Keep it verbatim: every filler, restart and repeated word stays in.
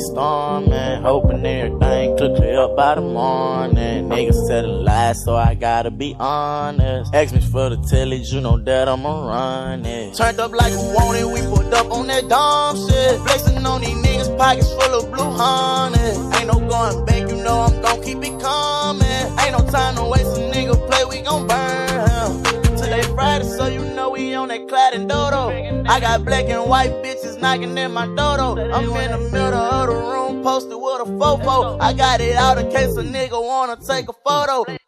storming, hoping everything could clear up by the morning. Niggas telling lies, so I gotta be honest. Ask me for the tellage, you know that I'ma run it. Turned up like we want it, we put up on that dumb shit. Flexing on these niggas, pockets full of blue honey. Ain't no going back, you know I'm gon' keep it coming. Ain't no time to waste, a nigga play, we gon' burn him. Today Friday, so you know we on that Clyde and Dodo. I got black and white bitches knocking in my dodo. I'm in the middle of the room, posted with a fofo. I got it out in case a nigga wanna take a photo.